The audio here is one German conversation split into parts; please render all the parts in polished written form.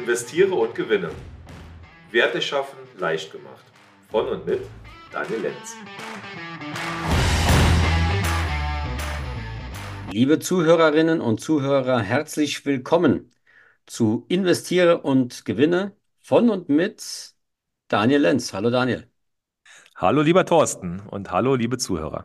Investiere und gewinne. Werte schaffen leicht gemacht. Von und mit Daniel Lenz. Liebe Zuhörerinnen und Zuhörer, herzlich willkommen zu Investiere und Gewinne von und mit Daniel Lenz. Hallo Daniel. Hallo lieber Thorsten und hallo liebe Zuhörer.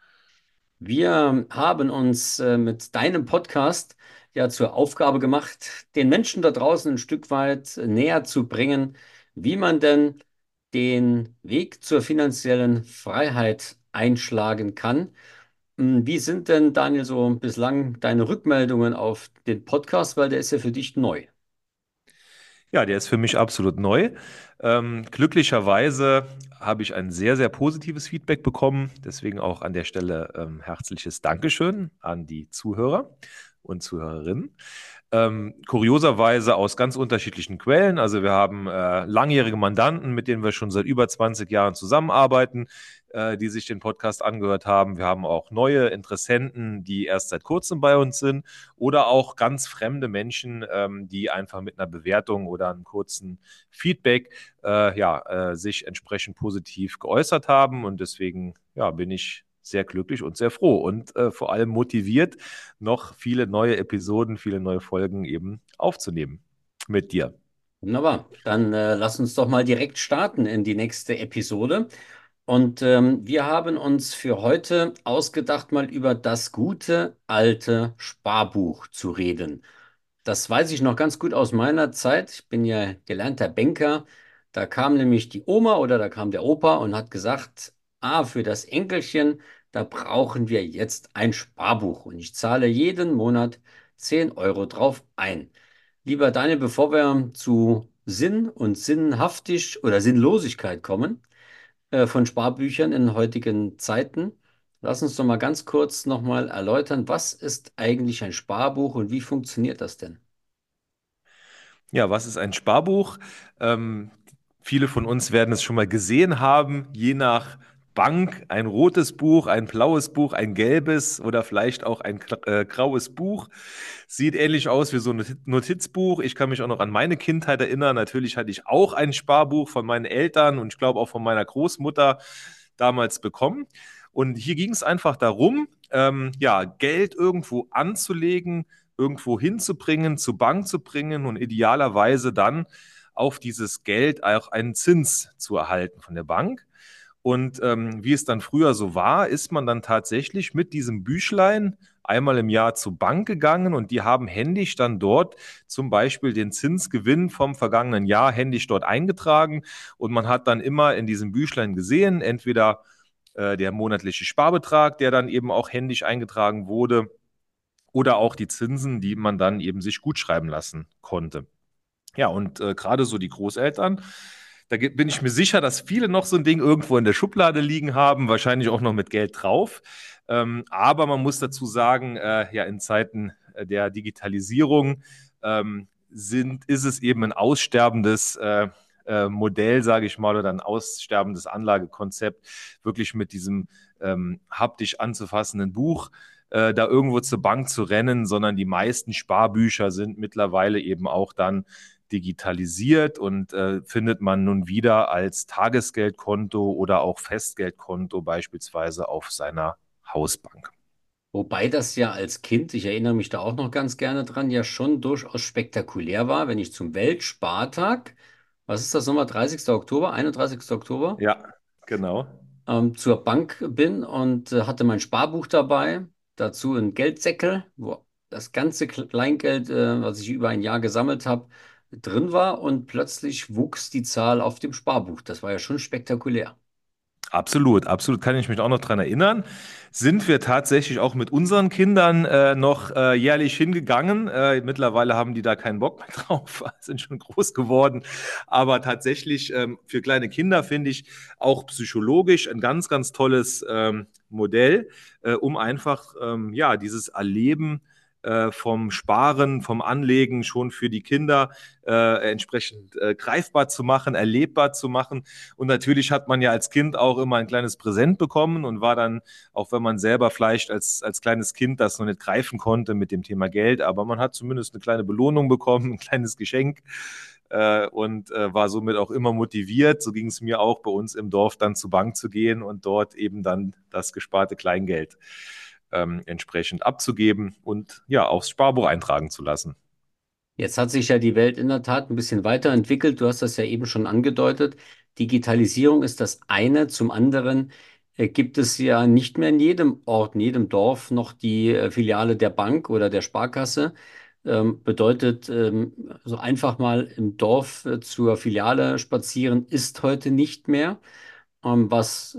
Wir haben uns mit deinem Podcast ja zur Aufgabe gemacht, den Menschen da draußen ein Stück weit näher zu bringen, wie man denn den Weg zur finanziellen Freiheit einschlagen kann. Wie sind denn, Daniel, so bislang deine Rückmeldungen auf den Podcast, weil der ist ja für dich neu? Ja, der ist für mich absolut neu. Glücklicherweise habe ich ein sehr, sehr positives Feedback bekommen. Deswegen auch an der Stelle herzliches Dankeschön an die Zuhörer und Zuhörerinnen. Kurioserweise aus ganz unterschiedlichen Quellen. Also wir haben langjährige Mandanten, mit denen wir schon seit über 20 Jahren zusammenarbeiten, die sich den Podcast angehört haben. Wir haben auch neue Interessenten, die erst seit kurzem bei uns sind oder auch ganz fremde Menschen, die einfach mit einer Bewertung oder einem kurzen Feedback sich entsprechend positiv geäußert haben. Und deswegen bin ich sehr glücklich und sehr froh und vor allem motiviert, noch viele neue Episoden, viele neue Folgen eben aufzunehmen mit dir. Wunderbar. Dann lass uns doch mal direkt starten in die nächste Episode. Und wir haben uns für heute ausgedacht, mal über das gute alte Sparbuch zu reden. Das weiß ich noch ganz gut aus meiner Zeit. Ich bin ja gelernter Banker. Da kam nämlich die Oma oder da kam der Opa und hat gesagt, für das Enkelchen, da brauchen wir jetzt ein Sparbuch und ich zahle jeden Monat 10 Euro drauf ein. Lieber Daniel, bevor wir zu Sinn und Sinnhaftig oder Sinnlosigkeit kommen, von Sparbüchern in heutigen Zeiten, lass uns doch mal ganz kurz nochmal erläutern, was ist eigentlich ein Sparbuch und wie funktioniert das denn? Ja, was ist ein Sparbuch? Viele von uns werden es schon mal gesehen haben, je nach Bank ein rotes Buch, ein blaues Buch, ein gelbes oder vielleicht auch ein graues Buch. Sieht ähnlich aus wie so ein Notizbuch. Ich kann mich auch noch an meine Kindheit erinnern. Natürlich hatte ich auch ein Sparbuch von meinen Eltern und ich glaube auch von meiner Großmutter damals bekommen. Und hier ging es einfach darum, Geld irgendwo anzulegen, irgendwo hinzubringen, zur Bank zu bringen und idealerweise dann auf dieses Geld auch einen Zins zu erhalten von der Bank. Und wie es dann früher so war, ist man dann tatsächlich mit diesem Büchlein einmal im Jahr zur Bank gegangen und die haben händisch dann dort zum Beispiel den Zinsgewinn vom vergangenen Jahr händisch dort eingetragen und man hat dann immer in diesem Büchlein gesehen, entweder der monatliche Sparbetrag, der dann eben auch händisch eingetragen wurde, oder auch die Zinsen, die man dann eben sich gutschreiben lassen konnte. Ja, und gerade so die Großeltern, bin ich mir sicher, dass viele noch so ein Ding irgendwo in der Schublade liegen haben, wahrscheinlich auch noch mit Geld drauf. Aber man muss dazu sagen, in Zeiten der Digitalisierung ist es eben ein aussterbendes Modell, sage ich mal, oder ein aussterbendes Anlagekonzept, wirklich mit diesem haptisch anzufassenden Buch da irgendwo zur Bank zu rennen, sondern die meisten Sparbücher sind mittlerweile eben auch dann digitalisiert und findet man nun wieder als Tagesgeldkonto oder auch Festgeldkonto beispielsweise auf seiner Hausbank. Wobei das ja als Kind, ich erinnere mich da auch noch ganz gerne dran, ja schon durchaus spektakulär war, wenn ich zum Weltspartag, was ist das nochmal, 30. Oktober, 31. Oktober, Ja, genau. zur Bank bin und hatte mein Sparbuch dabei, dazu ein Geldsäckel, wo das ganze Kleingeld, was ich über ein Jahr gesammelt habe, drin war und plötzlich wuchs die Zahl auf dem Sparbuch. Das war ja schon spektakulär. Absolut, absolut kann ich mich auch noch dran erinnern. Sind wir tatsächlich auch mit unseren Kindern noch jährlich hingegangen. Mittlerweile haben die da keinen Bock mehr drauf, sind schon groß geworden. Aber tatsächlich für kleine Kinder finde ich auch psychologisch ein ganz, ganz tolles Modell, um einfach dieses Erleben vom Sparen, vom Anlegen schon für die Kinder entsprechend greifbar zu machen, erlebbar zu machen. Und natürlich hat man ja als Kind auch immer ein kleines Präsent bekommen und war dann, auch wenn man selber vielleicht als kleines Kind das noch nicht greifen konnte mit dem Thema Geld, aber man hat zumindest eine kleine Belohnung bekommen, ein kleines Geschenk und war somit auch immer motiviert. So ging es mir auch bei uns im Dorf dann zur Bank zu gehen und dort eben dann das gesparte Kleingeld entsprechend abzugeben und ja, aufs Sparbuch eintragen zu lassen. Jetzt hat sich ja die Welt in der Tat ein bisschen weiterentwickelt. Du hast das ja eben schon angedeutet. Digitalisierung ist das eine. Zum anderen gibt es ja nicht mehr in jedem Ort, in jedem Dorf noch die Filiale der Bank oder der Sparkasse. Bedeutet, so einfach mal im Dorf zur Filiale spazieren ist heute nicht mehr, was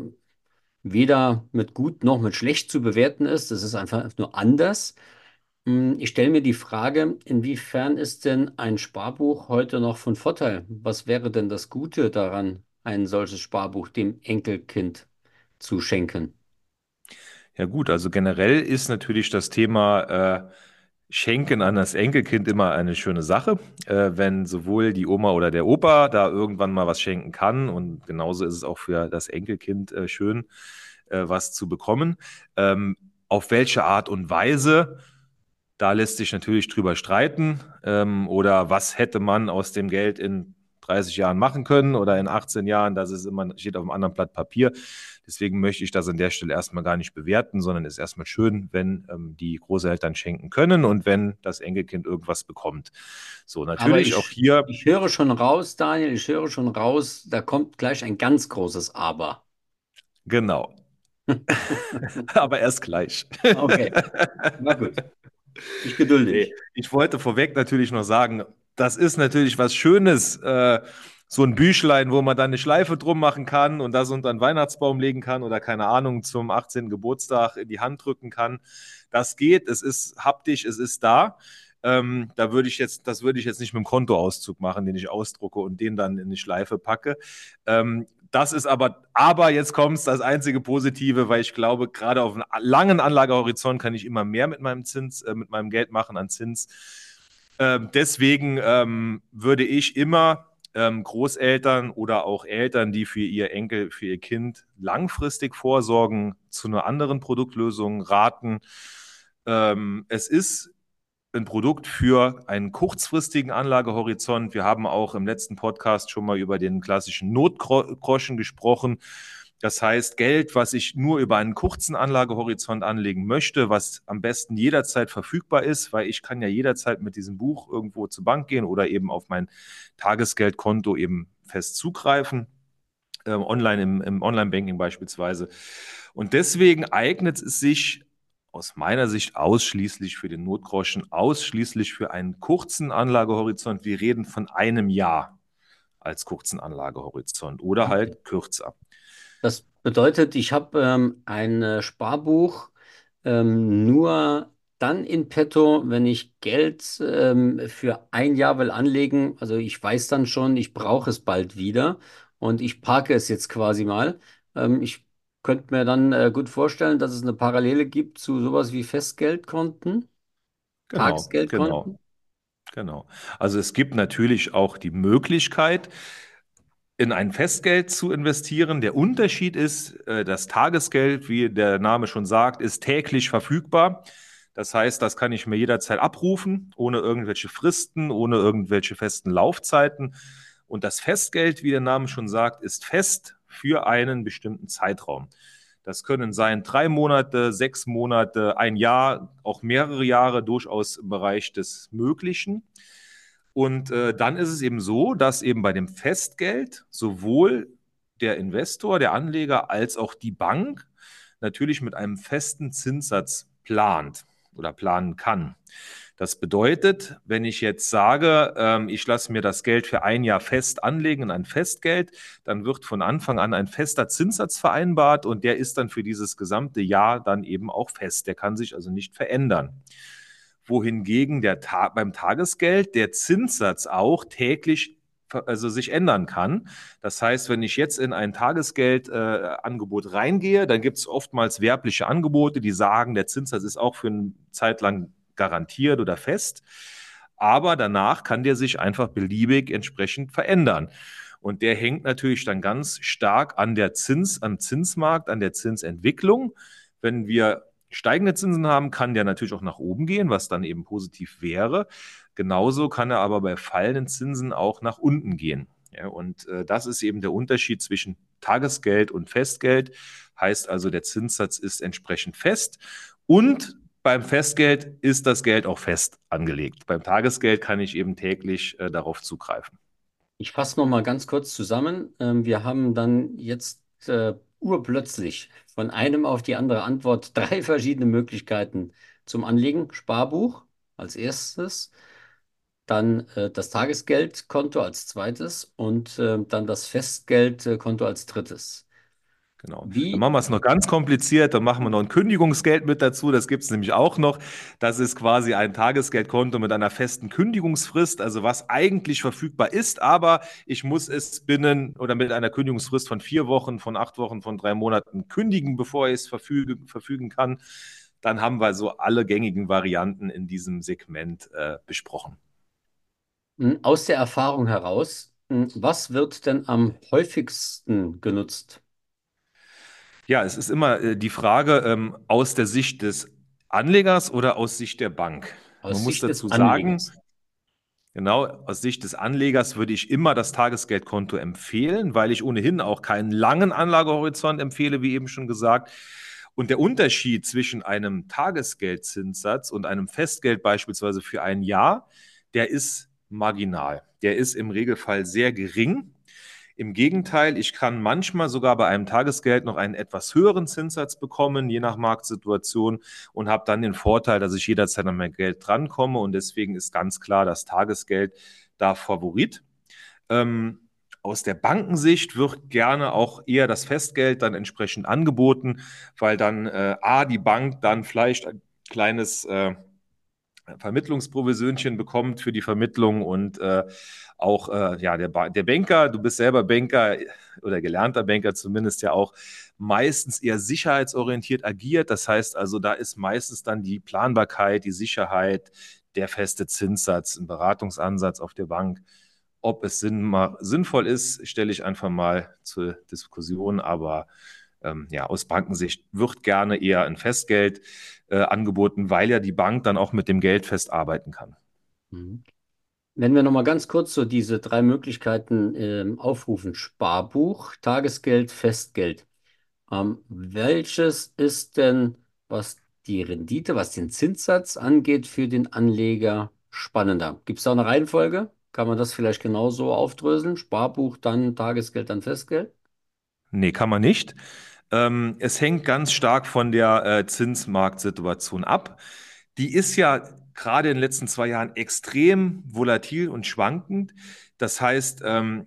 weder mit gut noch mit schlecht zu bewerten ist. Das ist einfach nur anders. Ich stelle mir die Frage, inwiefern ist denn ein Sparbuch heute noch von Vorteil? Was wäre denn das Gute daran, ein solches Sparbuch dem Enkelkind zu schenken? Ja gut, also generell ist natürlich das Thema Schenken an das Enkelkind immer eine schöne Sache, wenn sowohl die Oma oder der Opa da irgendwann mal was schenken kann und genauso ist es auch für das Enkelkind schön, was zu bekommen. Auf welche Art und Weise? Da lässt sich natürlich drüber streiten. Oder was hätte man aus dem Geld in 30 Jahren machen können oder in 18 Jahren, das ist immer, steht auf einem anderen Blatt Papier. Deswegen möchte ich das an der Stelle erstmal gar nicht bewerten, sondern es ist erstmal schön, wenn die Großeltern schenken können und wenn das Enkelkind irgendwas bekommt. So, Aber natürlich auch hier, ich höre schon raus, Daniel, ich höre schon raus, da kommt gleich ein ganz großes Aber. genau, aber erst gleich. Okay, na gut. Ich gedulde Nee, mich. ich wollte vorweg natürlich noch sagen, das ist natürlich was Schönes, so ein Büchlein, wo man dann eine Schleife drum machen kann und das unter einen Weihnachtsbaum legen kann oder keine Ahnung, zum 18. Geburtstag in die Hand drücken kann. Das geht, es ist haptisch, es ist da. Das würde ich jetzt nicht mit dem Kontoauszug machen, den ich ausdrucke und den dann in die Schleife packe. Das ist aber jetzt kommt es das einzige Positive, weil ich glaube, gerade auf einem langen Anlagehorizont kann ich immer mehr mit meinem mit meinem Geld machen an Zins. Deswegen würde ich immer Großeltern oder auch Eltern, die für ihr Enkel, für ihr Kind langfristig vorsorgen, zu einer anderen Produktlösung raten. Es ist ein Produkt für einen kurzfristigen Anlagehorizont. Wir haben auch im letzten Podcast schon mal über den klassischen Notgroschen gesprochen. Das heißt, Geld, was ich nur über einen kurzen Anlagehorizont anlegen möchte, was am besten jederzeit verfügbar ist, weil ich kann ja jederzeit mit diesem Buch irgendwo zur Bank gehen oder eben auf mein Tagesgeldkonto eben fest zugreifen, online im Online-Banking beispielsweise. Und deswegen eignet es sich aus meiner Sicht ausschließlich für den Notgroschen, ausschließlich für einen kurzen Anlagehorizont. Wir reden von einem Jahr als kurzen Anlagehorizont oder Okay. halt kürzer. Das bedeutet, ich habe ein Sparbuch nur dann in petto, wenn ich Geld für ein Jahr will anlegen. Also ich weiß dann schon, ich brauche es bald wieder und ich parke es jetzt quasi mal. Ich könnte mir dann gut vorstellen, dass es eine Parallele gibt zu sowas wie Festgeldkonten, Genau, Tagesgeldkonten. genau, genau. Also es gibt natürlich auch die Möglichkeit, in ein Festgeld zu investieren. Der Unterschied ist, das Tagesgeld, wie der Name schon sagt, ist täglich verfügbar. Das heißt, das kann ich mir jederzeit abrufen, ohne irgendwelche Fristen, ohne irgendwelche festen Laufzeiten. Und das Festgeld, wie der Name schon sagt, ist fest für einen bestimmten Zeitraum. Das können sein 3 Monate, 6 Monate, ein Jahr, auch mehrere Jahre, durchaus im Bereich des Möglichen. Und dann ist es eben so, dass eben bei dem Festgeld sowohl der Investor, der Anleger als auch die Bank natürlich mit einem festen Zinssatz plant oder planen kann. Das bedeutet, wenn ich jetzt sage, ich lasse mir das Geld für ein Jahr fest anlegen in ein Festgeld, dann wird von Anfang an ein fester Zinssatz vereinbart und der ist dann für dieses gesamte Jahr dann eben auch fest. Der kann sich also nicht verändern. Wohingegen beim Tagesgeld der Zinssatz auch täglich also sich ändern kann. Das heißt, wenn ich jetzt in ein Tagesgeldangebot reingehe, dann gibt es oftmals werbliche Angebote, die sagen, der Zinssatz ist auch für eine Zeit lang garantiert oder fest. Aber danach kann der sich einfach beliebig entsprechend verändern. Und der hängt natürlich dann ganz stark am Zinsmarkt, an der Zinsentwicklung. Wenn wir steigende Zinsen haben, kann der natürlich auch nach oben gehen, was dann eben positiv wäre. Genauso kann er aber bei fallenden Zinsen auch nach unten gehen. Ja, und das ist eben der Unterschied zwischen Tagesgeld und Festgeld. Heißt also, der Zinssatz ist entsprechend fest und beim Festgeld ist das Geld auch fest angelegt. Beim Tagesgeld kann ich eben täglich darauf zugreifen. Ich fasse noch mal ganz kurz zusammen. Wir haben dann jetzt urplötzlich von einem auf die andere Antwort drei verschiedene Möglichkeiten zum Anlegen. Sparbuch als erstes, dann das Tagesgeldkonto als zweites und dann das Festgeldkonto als drittes. Genau. Dann Wie? machen wir es noch ganz kompliziert. Dann machen wir noch ein Kündigungsgeld mit dazu. Das gibt es nämlich auch noch. Das ist quasi ein Tagesgeldkonto mit einer festen Kündigungsfrist, also was eigentlich verfügbar ist, aber ich muss es binnen oder mit einer Kündigungsfrist von 4 Wochen, von 8 Wochen, von 3 Monaten kündigen, bevor ich es verfügen kann. Dann haben wir so alle gängigen Varianten in diesem Segment besprochen. Aus der Erfahrung heraus, was wird denn am häufigsten genutzt? Ja, es ist immer die Frage aus der Sicht des Anlegers oder aus Sicht der Bank. Man Aus muss Sicht des dazu sagen, Anlegers. genau, aus Sicht des Anlegers würde ich immer das Tagesgeldkonto empfehlen, weil ich ohnehin auch keinen langen Anlagehorizont empfehle, wie eben schon gesagt. Und der Unterschied zwischen einem Tagesgeldzinssatz und einem Festgeld beispielsweise für ein Jahr, der ist marginal. Der ist im Regelfall sehr gering. Im Gegenteil, ich kann manchmal sogar bei einem Tagesgeld noch einen etwas höheren Zinssatz bekommen, je nach Marktsituation, und habe dann den Vorteil, dass ich jederzeit an mein Geld drankomme. Und deswegen ist ganz klar das Tagesgeld da Favorit. Ähm, aus der Bankensicht wird gerne auch eher das Festgeld dann entsprechend angeboten, weil dann die Bank dann vielleicht ein kleines Vermittlungsprovisionchen bekommt für die Vermittlung und auch der Banker, du bist selber Banker oder gelernter Banker zumindest ja auch, meistens eher sicherheitsorientiert agiert. Das heißt also, da ist meistens dann die Planbarkeit, die Sicherheit, der feste Zinssatz, ein Beratungsansatz auf der Bank. Ob es sinnvoll ist, stelle ich einfach mal zur Diskussion, aber aus Bankensicht wird gerne eher ein Festgeld angeboten, weil ja die Bank dann auch mit dem Geld fest arbeiten kann. Mhm. Wenn wir noch mal ganz kurz so diese drei Möglichkeiten aufrufen: Sparbuch, Tagesgeld, Festgeld. Welches ist denn, was die Rendite, was den Zinssatz angeht, für den Anleger spannender? Gibt es da eine Reihenfolge? Kann man das vielleicht genauso aufdröseln? Sparbuch, dann Tagesgeld, dann Festgeld? Nee, kann man nicht. Es hängt ganz stark von der Zinsmarktsituation ab. Die ist ja gerade in den letzten 2 Jahren extrem volatil und schwankend. Das heißt,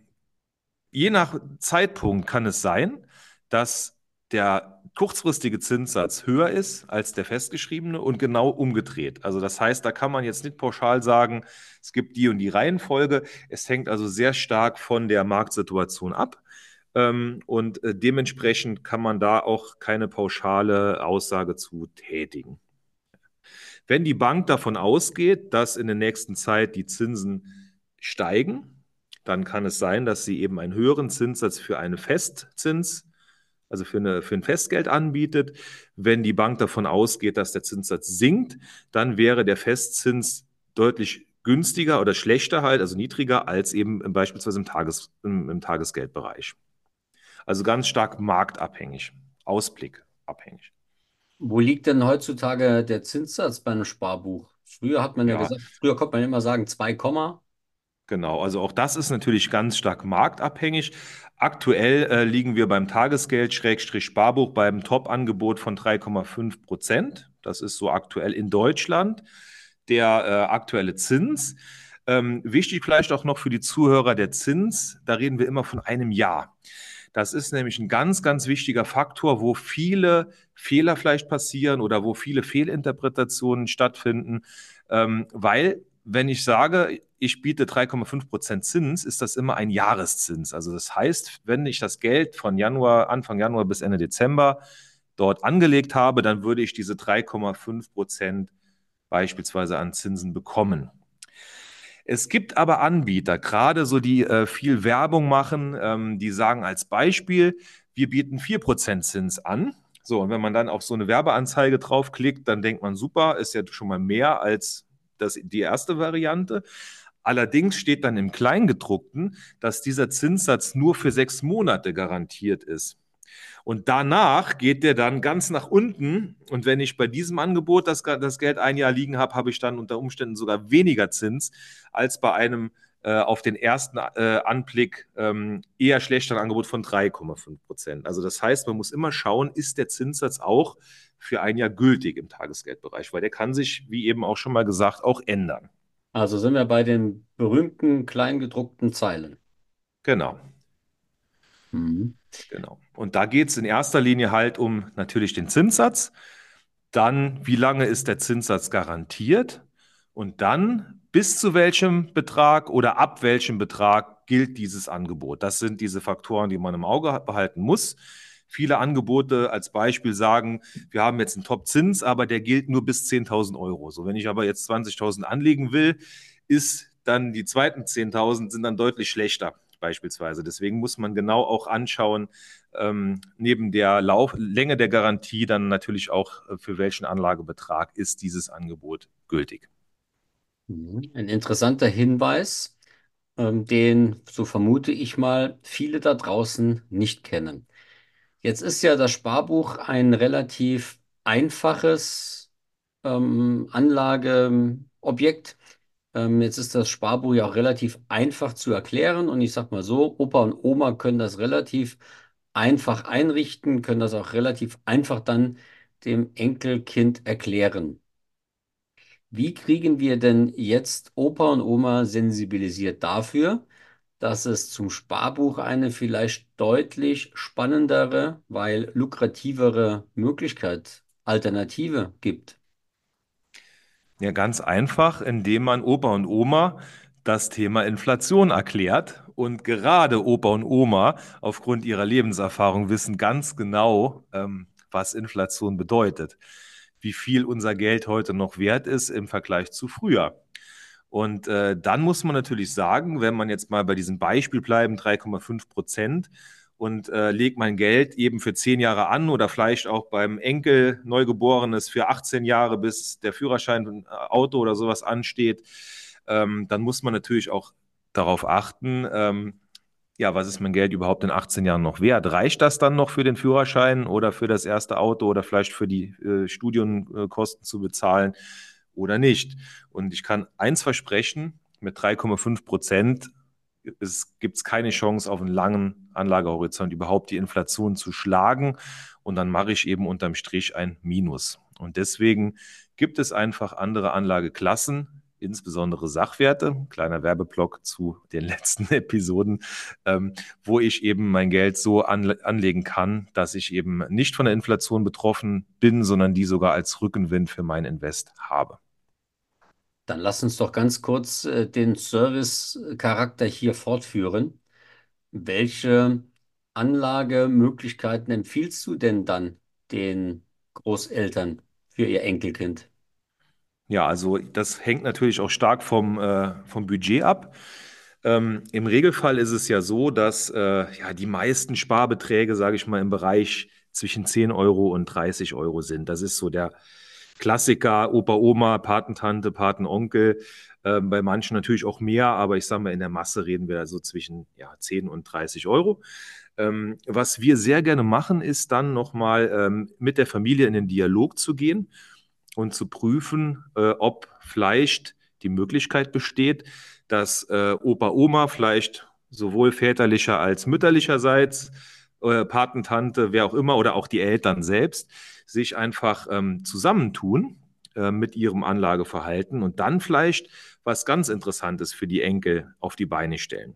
je nach Zeitpunkt kann es sein, dass der kurzfristige Zinssatz höher ist als der festgeschriebene und genau umgedreht. Also das heißt, da kann man jetzt nicht pauschal sagen, es gibt die und die Reihenfolge. Es hängt also sehr stark von der Marktsituation ab. Und dementsprechend kann man da auch keine pauschale Aussage zu tätigen. Wenn die Bank davon ausgeht, dass in der nächsten Zeit die Zinsen steigen, dann kann es sein, dass sie eben einen höheren Zinssatz für einen Festzins, also für ein Festgeld anbietet. Wenn die Bank davon ausgeht, dass der Zinssatz sinkt, dann wäre der Festzins deutlich günstiger oder schlechter halt, also niedriger als eben beispielsweise im Tagesgeldbereich. Also ganz stark marktabhängig, ausblickabhängig. Wo liegt denn heutzutage der Zinssatz bei einem Sparbuch? Früher hat man ja Ja, gesagt, früher konnte man immer sagen 2, genau, also auch das ist natürlich ganz stark marktabhängig. Aktuell liegen wir beim Tagesgeld Sparbuch beim Top-Angebot von 3,5%. Das ist so aktuell in Deutschland der aktuelle Zins. Wichtig vielleicht auch noch für die Zuhörer der Zins, da reden wir immer von einem Jahr. Das ist nämlich ein ganz, ganz wichtiger Faktor, wo viele Fehler vielleicht passieren oder wo viele Fehlinterpretationen stattfinden, weil wenn ich sage, ich biete 3,5% Zins, ist das immer ein Jahreszins. Also das heißt, wenn ich das Geld von Anfang Januar bis Ende Dezember dort angelegt habe, dann würde ich diese 3,5% beispielsweise an Zinsen bekommen. Es gibt aber Anbieter, gerade so, die viel Werbung machen, die sagen als Beispiel, wir bieten 4% Zins an. So, und wenn man dann auf so eine Werbeanzeige draufklickt, dann denkt man, super, ist ja schon mal mehr als die erste Variante. Allerdings steht dann im Kleingedruckten, dass dieser Zinssatz nur für 6 Monate garantiert ist. Und danach geht der dann ganz nach unten. Und wenn ich bei diesem Angebot das Geld ein Jahr liegen habe, habe ich dann unter Umständen sogar weniger Zins als bei einem auf den ersten Anblick eher schlechteren Angebot von 3,5%. Also das heißt, man muss immer schauen, ist der Zinssatz auch für ein Jahr gültig im Tagesgeldbereich, weil der kann sich, wie eben auch schon mal gesagt, auch ändern. Also sind wir bei den berühmten kleingedruckten Zeilen. Genau. Mhm. Genau. Und da geht es in erster Linie halt um natürlich den Zinssatz, dann wie lange ist der Zinssatz garantiert und dann bis zu welchem Betrag oder ab welchem Betrag gilt dieses Angebot. Das sind diese Faktoren, die man im Auge behalten muss. Viele Angebote als Beispiel sagen, wir haben jetzt einen Top-Zins, aber der gilt nur bis 10.000 Euro. So, wenn ich aber jetzt 20.000 anlegen will, ist dann die zweiten 10.000 sind dann deutlich schlechter beispielsweise. Deswegen muss man genau auch anschauen, neben der Länge der Garantie dann natürlich auch, für welchen Anlagebetrag ist dieses Angebot gültig. Mhm. Ein interessanter Hinweis, den, so vermute ich mal, viele da draußen nicht kennen. Jetzt ist ja das Sparbuch ein relativ einfaches Anlageobjekt. Jetzt ist das Sparbuch ja auch relativ einfach zu erklären und ich sag mal so, Opa und Oma können das relativ einfach einrichten, können das auch relativ einfach dann dem Enkelkind erklären. Wie kriegen wir denn jetzt Opa und Oma sensibilisiert dafür, dass es zum Sparbuch eine vielleicht deutlich spannendere, weil lukrativere Möglichkeit, Alternative gibt? Ja, ganz einfach, indem man Opa und Oma das Thema Inflation erklärt. Und gerade Opa und Oma aufgrund ihrer Lebenserfahrung wissen ganz genau, was Inflation bedeutet, wie viel unser Geld heute noch wert ist im Vergleich zu früher. Und dann muss man natürlich sagen, wenn man jetzt mal bei diesem Beispiel bleiben, 3,5% und legt mein Geld eben für 10 Jahre an oder vielleicht auch beim Enkel Neugeborenes für 18 Jahre, bis der Führerschein, Auto oder sowas ansteht, dann muss man natürlich auch darauf achten, ja, was ist mein Geld überhaupt in 18 Jahren noch wert? Reicht das dann noch für den Führerschein oder für das erste Auto oder vielleicht für die Studienkosten zu bezahlen oder nicht? Und ich kann eins versprechen, mit 3,5% gibt es keine Chance, auf einen langen Anlagehorizont überhaupt die Inflation zu schlagen. Und dann mache ich eben unterm Strich ein Minus. Und deswegen gibt es einfach andere Anlageklassen, insbesondere Sachwerte, kleiner Werbeblock zu den letzten Episoden, wo ich eben mein Geld so anlegen kann, dass ich eben nicht von der Inflation betroffen bin, sondern die sogar als Rückenwind für mein Invest habe. Dann lass uns doch ganz kurz den Service-Charakter hier fortführen. Welche Anlagemöglichkeiten empfiehlst du denn dann den Großeltern für ihr Enkelkind? Ja, also das hängt natürlich auch stark vom Budget ab. Im Regelfall ist es ja so, dass ja, die meisten Sparbeträge, sage ich mal, im Bereich zwischen 10 Euro und 30 Euro sind. Das ist so der Klassiker, Opa, Oma, Patentante, Patenonkel. Bei manchen natürlich auch mehr, aber ich sage mal, in der Masse reden wir also zwischen ja, 10 und 30 Euro. Was wir sehr gerne machen, ist dann nochmal mit der Familie in den Dialog zu gehen und zu prüfen, ob vielleicht die Möglichkeit besteht, dass Opa, Oma vielleicht sowohl väterlicher als mütterlicherseits, Patentante, wer auch immer, oder auch die Eltern selbst, sich einfach zusammentun mit ihrem Anlageverhalten und dann vielleicht was ganz Interessantes für die Enkel auf die Beine stellen.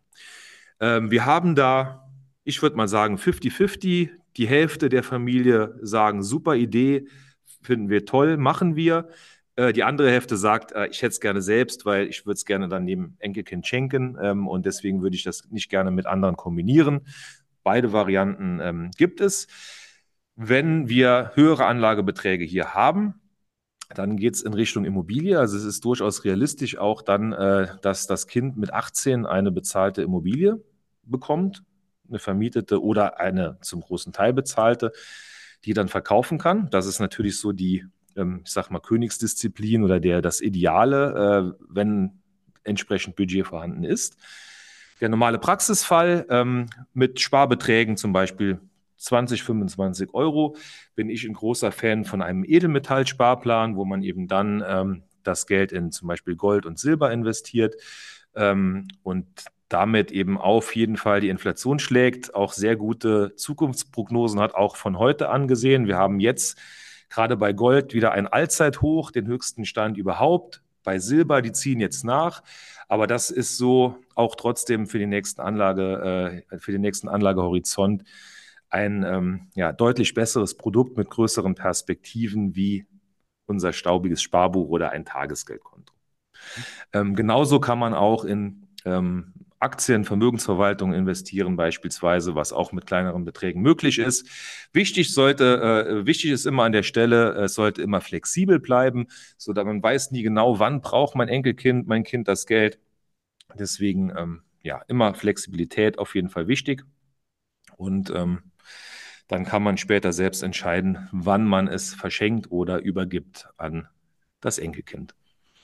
Wir haben da, ich würde mal sagen, 50-50. Die Hälfte der Familie sagen, super Idee, finden wir toll, machen wir. Die andere Hälfte sagt, ich hätte es gerne selbst, weil ich würde es gerne dann dem Enkelkind schenken und deswegen würde ich das nicht gerne mit anderen kombinieren. Beide Varianten gibt es. Wenn wir höhere Anlagebeträge hier haben, Dann geht es in Richtung Immobilie. Also es ist durchaus realistisch auch dann, dass das Kind mit 18 eine bezahlte Immobilie bekommt, eine vermietete oder eine zum großen Teil bezahlte, die dann verkaufen kann. Das ist natürlich so die, ich sag mal, Königsdisziplin oder das Ideale, wenn entsprechend Budget vorhanden ist. Der normale Praxisfall mit Sparbeträgen zum Beispiel 20, 25 Euro bin ich ein großer Fan von einem Edelmetallsparplan, wo man eben dann das Geld in zum Beispiel Gold und Silber investiert und damit eben auf jeden Fall die Inflation schlägt, auch sehr gute Zukunftsprognosen hat, auch von heute angesehen. Wir haben jetzt gerade bei Gold wieder ein Allzeithoch, den höchsten Stand überhaupt. Bei Silber, die ziehen jetzt nach. Aber das ist so auch trotzdem für für den nächsten Anlagehorizont ein ja, deutlich besseres Produkt mit größeren Perspektiven wie unser staubiges Sparbuch oder ein Tagesgeldkonto. Genauso kann man auch in Aktien, Vermögensverwaltung investieren beispielsweise, was auch mit kleineren Beträgen möglich ist. Wichtig ist immer an der Stelle, es sollte immer flexibel bleiben, so dass man weiß nie genau, wann braucht mein Enkelkind, mein Kind das Geld. Deswegen ja, immer Flexibilität auf jeden Fall wichtig. Und dann kann man später selbst entscheiden, wann man es verschenkt oder übergibt an das Enkelkind.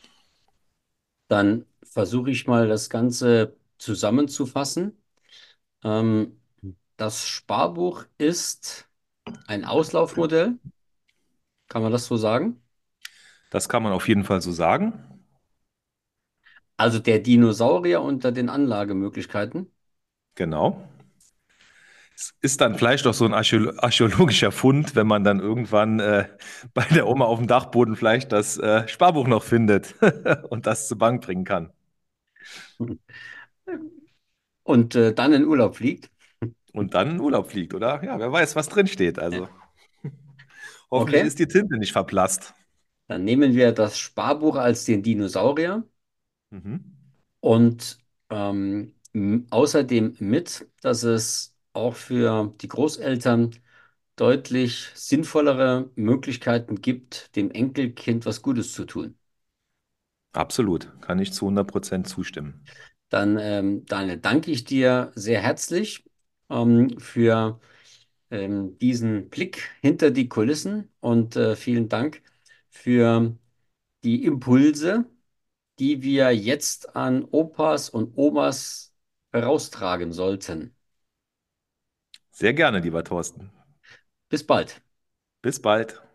Dann versuche ich mal das Ganze zusammenzufassen. Ähm, Das Sparbuch ist ein Auslaufmodell, kann man das so sagen? Das kann man auf jeden Fall so sagen. Also der Dinosaurier unter den Anlagemöglichkeiten. Genau. Es ist dann vielleicht auch so ein archäologischer Fund, wenn man dann irgendwann bei der Oma auf dem Dachboden vielleicht das Sparbuch noch findet und das zur Bank bringen kann. Und dann in Urlaub fliegt. Und dann in Urlaub fliegt, oder? Ja, wer weiß, was drin steht. Also hoffentlich Okay, ist die Tinte nicht verblasst. dann nehmen wir das Sparbuch als den Dinosaurier Mhm. und außerdem mit, dass es auch für die Großeltern deutlich sinnvollere Möglichkeiten gibt, dem Enkelkind was Gutes zu tun. Absolut, kann ich zu 100% zustimmen. Dann, Daniel, danke ich dir sehr herzlich für diesen Blick hinter die Kulissen und vielen Dank für die Impulse, die wir jetzt an Opas und Omas heraustragen sollten. Sehr gerne, lieber Thorsten. Bis bald. Bis bald.